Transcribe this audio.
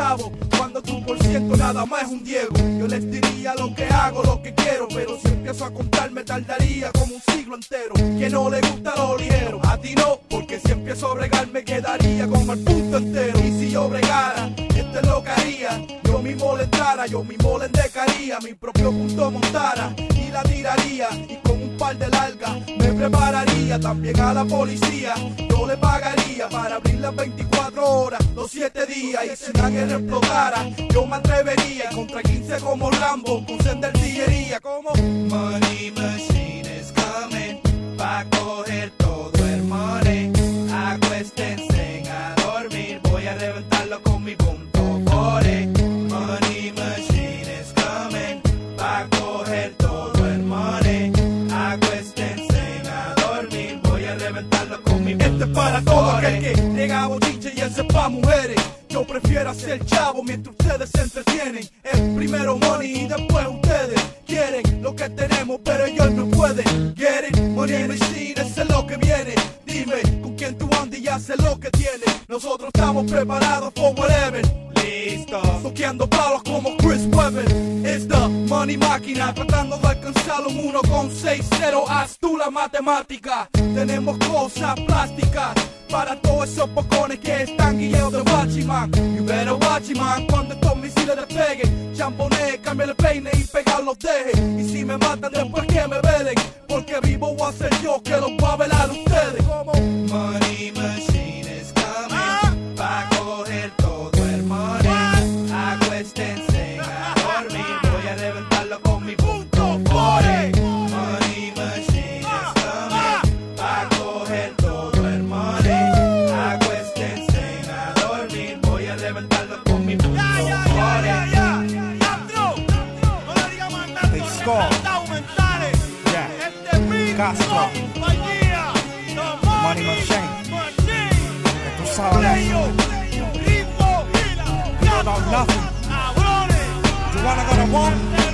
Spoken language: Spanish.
chavo, cuando tu por ciento nada más es un Diego. Yo les diría lo que hago, lo que quiero, pero si empiezo a contar me tardaría como un siglo entero. Que no le gusta lo ligero, a ti no, porque si empiezo a bregar me quedaría como el punto entero. Y si yo bregara, esto es lo que haría. Yo mismo le entrara, yo mismo le endecaría, mi propio punto montara y la tiraría, y con un par de largas me prepararía. También a la policía yo le pagaría para abrir las 24 horas, los 7 días. Y si la guerra explotara, yo me atrevería contra 15 como Rambo, con senda artillería. Como Money Machine is coming, pa' coger todo el money. Acuéstense a dormir, voy a reventarlo con mi punto core. Money Machine is coming, pa' coger todo el money. Acuéstense a dormir, voy a reventarlo con mi punto core. Este es para todo aquel que llega a bochinche y ese es pa' mujeres. Yo prefiero hacer chavo mientras ustedes se entretienen. Es primero money y después ustedes quieren lo que tenemos, pero ellos no pueden. Get it, money machine, eso es lo que viene. Dime con quién tú andas y haces lo que tienes. Nosotros estamos preparados for whatever. Listo, toqueando palos como Chris Webber. Es the money máquina, tratando de alcanzar un 1,60. Haz tú la matemática. Tenemos cosas plásticas para todos esos pocones que están guiados de Watchman. You better watch man, cuando estos misiles despeguen. Chamboné, cambia el peine y pega los dejes. Y si me matan después que me velen, porque vivo voy a ser yo que los voy a velar ustedes. Como Money Machine is coming, pa' coger todo el money. Acuéstense a dormir, voy a reventarlo con mi punto core. Money Machine is coming, pa' coger todo el money. Acuéstense a dormir, voy a reventarlo con mi punto core. Hey, Skull. Yeah. Castro. Money Machine. Que tú sabes eso. You don't know nothing. You wanna go to war?